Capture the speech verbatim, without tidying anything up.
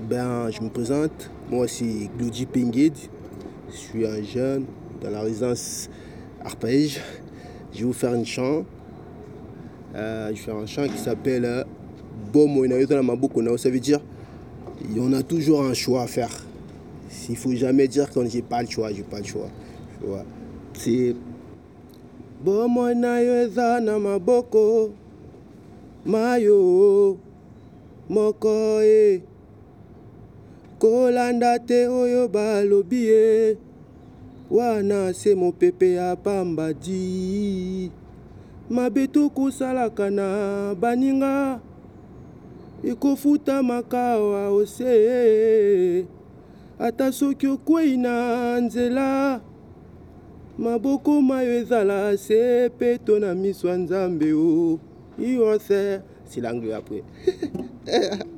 Ben, je me présente, moi c'est Glody Pengued, je suis un jeune dans la résidence Arpège. Je vais vous faire une chant, euh, je vais faire un chant qui s'appelle euh, Bomo Inayoto Maboko. Ça veut dire on a toujours un choix à faire. Il ne faut jamais dire qu'on j'ai pas le choix, j'ai pas le choix. Tu vois. C'est Bomo Inayoto Maboko Mayo Moko e Kolanda te oyo balobi e wana se mopepe ya pamba di mabe tokosalaka na baninga ekofuta makawa ose ata soki okwei na nzela maboko mayo ezala se peto na miso ya Nzambe o iose c'est l'anglais après.